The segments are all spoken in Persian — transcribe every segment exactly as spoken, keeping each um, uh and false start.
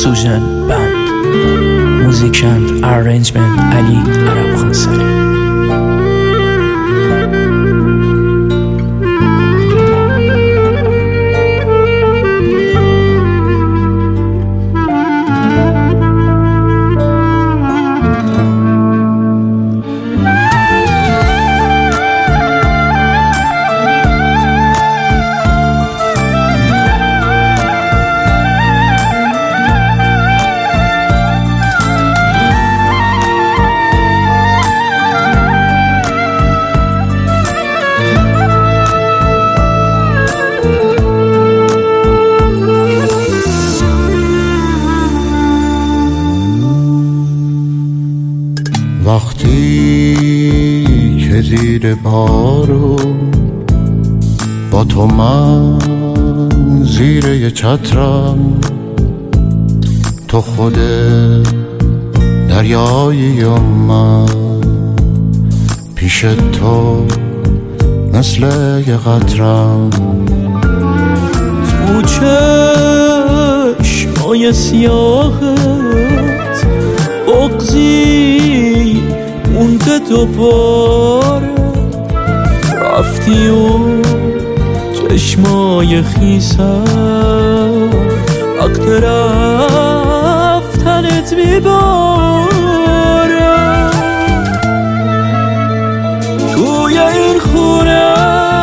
سوژن بند. موزیک اند ارنجمنت علی عرب خانسری. وقتی که زیر بارون با تو من زیر یه چترم، تو خود دریایی و من پیش تو مثل یه قطرم. تو چشمای سیاهت بغضی مونده دوباره، رفتی و چشمای خیسم وقت رفتنت میباره. توی این خونه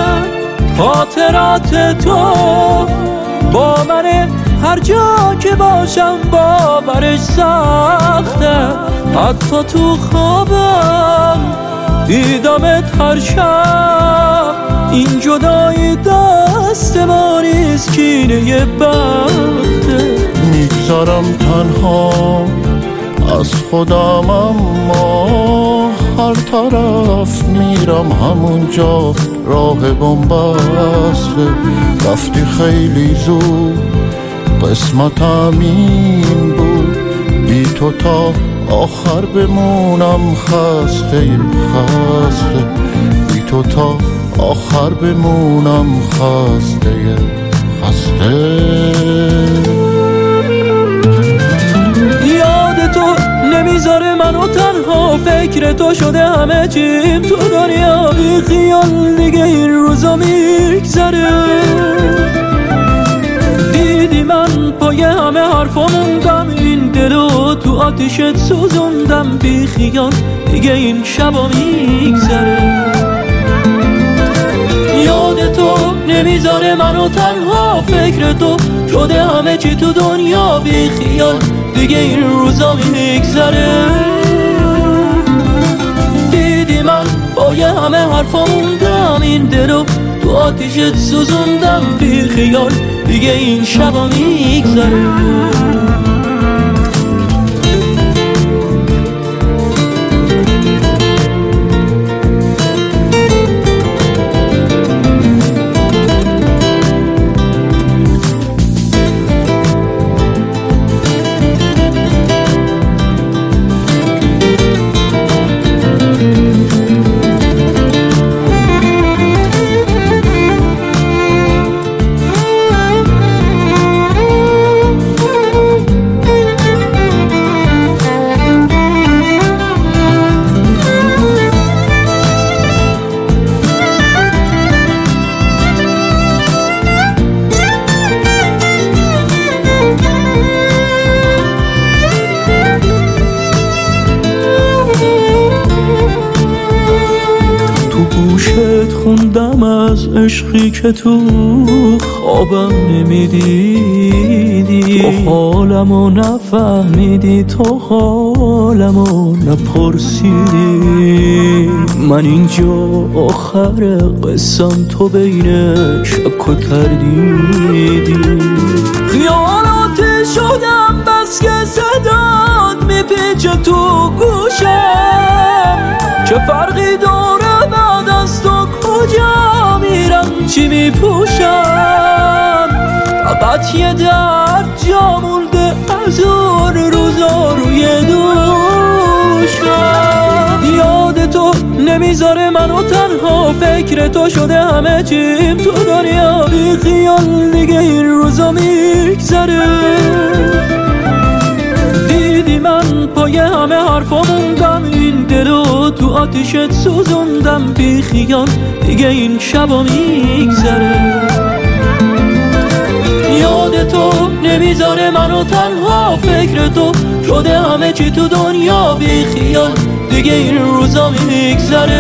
خاطرات تو با منه، هر جا که باشم باورش سخته. حتی تو خوابم دیدمت هر شب، این جدایی دست ما نیست کینه بخته. میگذارم تنها از خودم، اما هر طرف میرم همونجا راه بنبسته. رفتی خیلی زود، قسمتم این بود بی تو تا آخر بمونم خسته خسته. بی تو تا آخر بمونم خسته خسته. یاد تو نمیذاره منو تنها، فکر تو شده همه چیم تو دنیا. بی خیال دیگه این روزا میگذره. دیدی من پای همه حرفا موندم، این دلو تو آتیشت سوزوندم. بی خیال دیگه این شبا میگذره. یاد تو نمیذاره منو تنها، فکر تو شده همه چی تو دنیا. بی خیال دیگه این روزا میگذره. دیدی من پای همه حرفا موندم، این دلو تو آتیشت سوزوندم. بی خیال دیگه این شبا میگذره. خوندم از عشقی که تو خوابم نمیدیدی. تو حالمو نفهمیدی، تو حالمو نپرسیدی. من اینجا آخر قصم، تو بین شک و تردیدی. خیالاتی شدم بس که صدات میپیچه تو گوشم. چه فرقی داره بعد از تو کجا میرم چی میپوشم. فقط یه درد جا مونده از اون روزا روی دوشم. یاد تو نمیذاره منو تنها، فکر تو شده همه چیم تو دنیا. بی خیال دیگه این روزا میگذره. همه حرفا موندم، این دلو تو آتیشت سوزوندم. بی خیال دیگه این شبا میگذره، یاد تو نمیذاره منو تنها، فکر تو شده همه چی تو دنیا. بی خیال دیگه این روزا میگذره.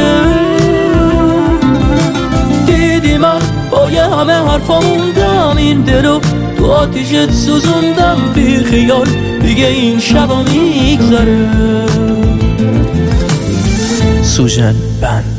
دیدی من با یه همه حرفا موندم، این دلو تو آتیشت سوزوندم. بی خیال دیگه این شبا میگذره. سوژن بند.